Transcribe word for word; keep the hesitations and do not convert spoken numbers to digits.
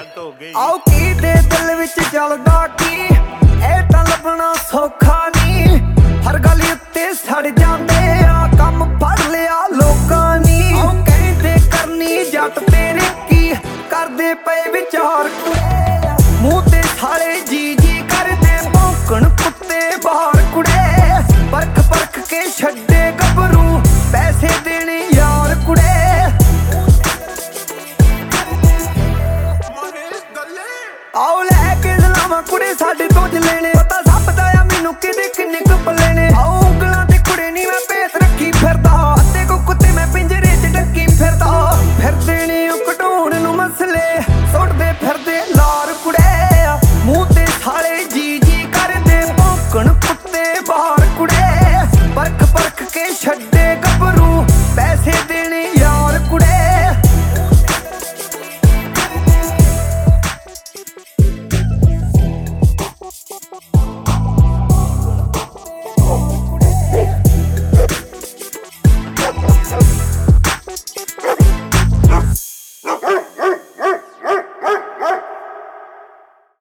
ਹੋ ਗਈ। ਆਓ ਕੀ ਦੇ ਦਿਲ ਵਿੱਚ ਚੱਲਦਾ ਕੀ, ਇਹ ਤਾਂ ਲੱਭਣਾ ਸੌਖਾ ਨਹੀਂ। ਹਰ ਗੱਲ ਉੱਤੇ ਸੜ ਜਾਂਦੇ ਆ, ਕੰਮ ਫੜ ਲਿਆ ਲੋਕਾਂ ਨੇ। ਆਓ ਕਹਿੰਦੇ ਕਰਨੀ ਜੱਟ ਤੇਰੇ ਕੀ, ਕਰਦੇ ਪਏ ਵਿਚਾਰ ਕੁੜੇ। ਮੂੰਹ ਤੇ ਸਾਲੇ ਜੀ ਜੀ ਕਰਦੇ, ਭੌਂਕਣ ਕੁੱਤੇ ਬਾਹਰ ਕੁੜੇ। ਪਰਖ ਪਰਖ ਕੇ ਛੱਡੇ ਗੱਭਰੂ, ਪੈਸੇ ਦੇਣੇ ਯਾਰ ਕੁੜੇ। ਆਓ ਲੈ ਕੇ ਸਲਾਮਾਂ ਕੁੜੇ ਸਾਡੇ